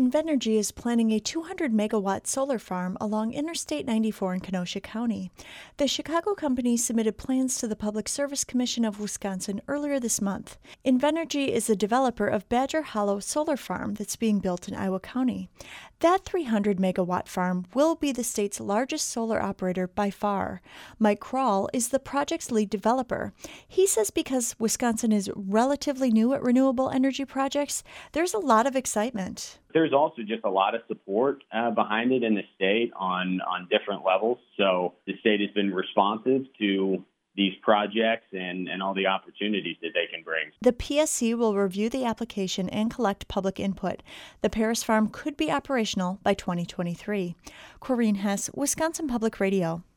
Invenergy is planning a 200-megawatt solar farm along Interstate 94 in Kenosha County. The Chicago company submitted plans to the Public Service Commission of Wisconsin earlier this month. Invenergy is a developer of Badger Hollow Solar Farm that's being built in Iowa County. That 300-megawatt farm will be the state's largest solar operator by far. Mike Krall is the project's lead developer. He says because Wisconsin is relatively new at renewable energy projects, there's a lot of excitement. There's also just a lot of support behind it in the state on different levels. So the state has been responsive to these projects and all the opportunities that they can bring. The PSC will review the application and collect public input. The Paris Farm could be operational by 2023. Corrine Hess, Wisconsin Public Radio.